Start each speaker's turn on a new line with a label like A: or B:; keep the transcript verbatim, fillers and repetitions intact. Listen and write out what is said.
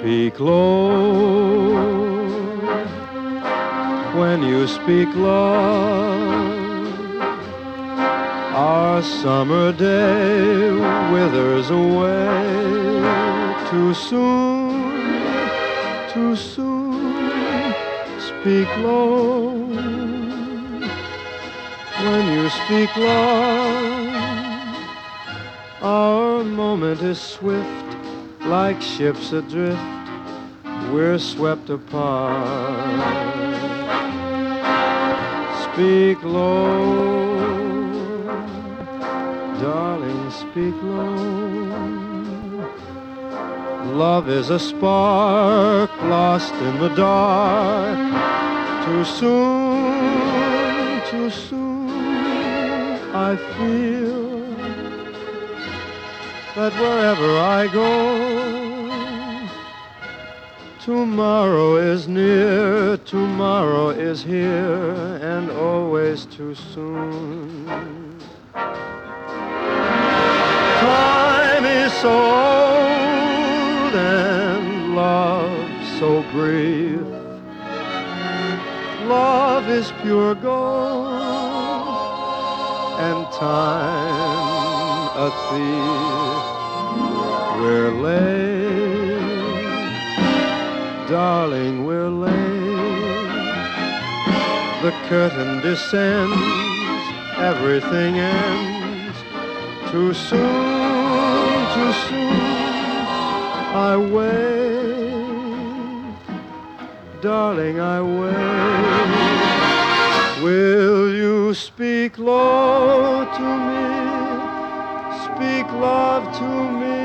A: Speak low when you speak love. Our summer day withers away too soon, too soon. Speak low when you speak love. Our moment is swift, like ships adrift, we're swept apart. Speak low, darling, speak low. Love is a spark lost in the dark. Too soon, too soon, I feel that wherever I go, tomorrow is near, tomorrow is here, and always too soon. Time is so old and love so brief. Love is pure gold and time a thief. We're late, darling, we're late. The curtain descends, everything ends. Too soon, too soon, I wait, darling, I wait. Will you speak low to me? Speak love to me.